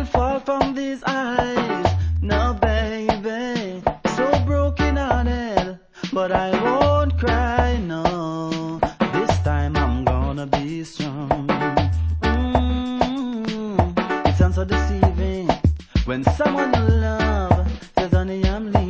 fall from these eyes. No, baby, so broken hearted, but I won't cry, no. This time I'm gonna be strong. It sounds so deceiving when someone you love says, honey, I'm leaving.